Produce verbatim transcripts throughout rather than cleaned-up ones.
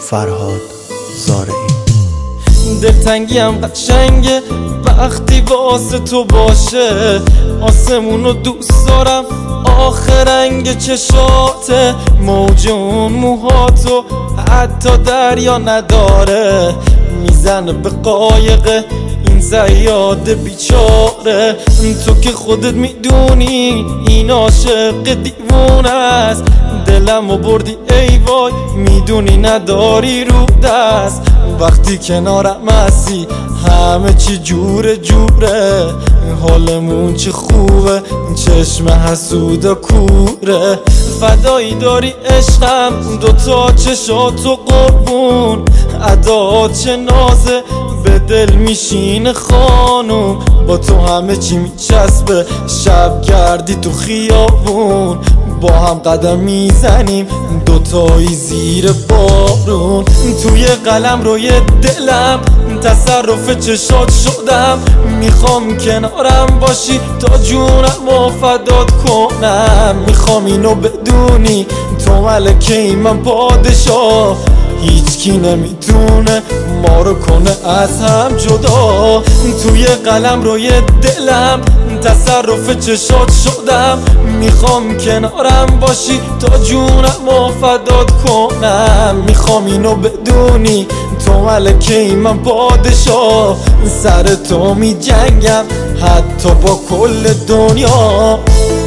فرهاد زارعی. دلتنگیم قشنگه وقتی واسه تو باشه، آسمونو دوست دارم آخر رنگ چشاته، موج اون موهاتو حتی دریا نداره، میزنه به قایق این صیاد بیچاره. تو که خودت میدونی این عاشق دیوونه است، دلمو بردی ای وای میدونی نداری رو دست، وقتی کنارم هستی همه چی جوره جوره، حالمون چه خوبه چشم حسود و کوره، فدایی داری عشقم دوتا چشاتو قربون، ادات چه نازه به دل میشینه خانوم، با تو همه چی میچسبه شب گردی تو خیابون، با هم قدم میزنیم دوتایی زیر بارون، توی قلم روی دلم تصرف چشات شدم، میخوام کنارم باشی تا جونم و فدات کنم، میخوام اینو بدونی تو ملکه ای من پادشاه، هیچ کی نمیتونه ما رو کنه از هم جدا، توی قلم روی دلم تصرف چشات شدم، میخوام کنارم باشی تا جونم و فدات کنم، میخوام اینو بدونی تو ملکه ای من پادشاه، سر تو می جنگم حتی با کل دنیا.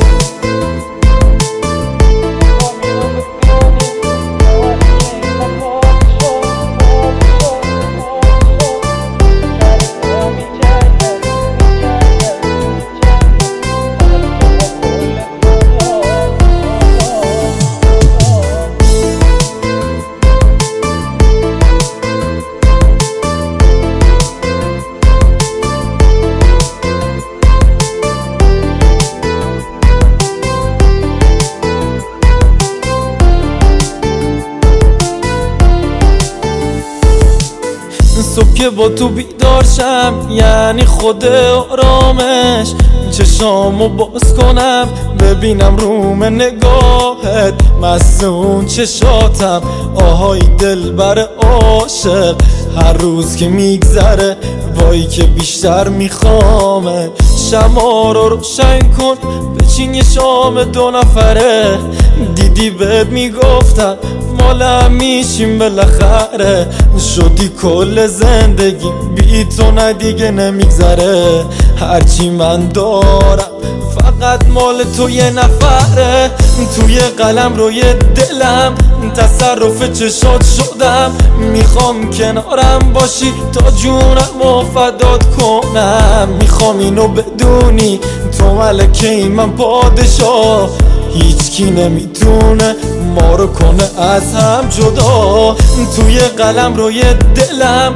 صبح که با تو بیدار شم یعنی خود آرامش، چشامو باز کنم ببینم روم نگاهت، مست اون چشاتم آهای دل بر عاشق، هر روز که میگذره وای که بیشتر میخوامه، شمع رو روشن کن بچین یه شام دو نفره، دیدی بهت میگفتم مالم میشیم بالاخره، شدی کل زندگی بی تو نه دیگه نمیگذره، هرچی من دارم فقط مال تو یه نفره، توی قلم روی دلم تصرف چشات شدم، میخوام کنارم باشی تا جونم و فدات کنم، میخوام اینو بدونی تو ملکه ای من پادشاه، هیچ کی نمیتونه ما رو کنه از هم جدا، توی قلم روی دلم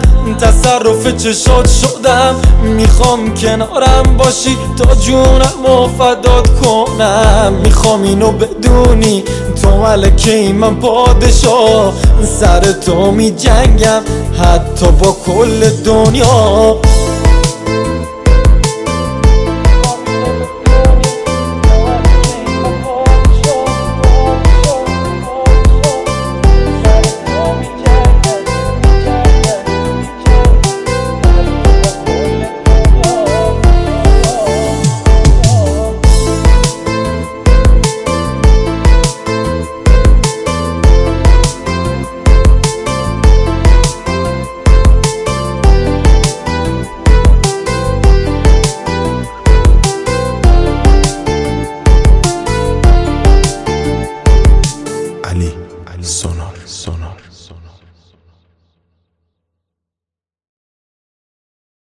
تصرف چشات شدم، میخوام کنارم باشی تا جونم و فدات کنم، میخوام اینو بدونی تو ملکه ای من پادشاه، سر تو می جنگم حتی با کل دنیا. علی سونار سونار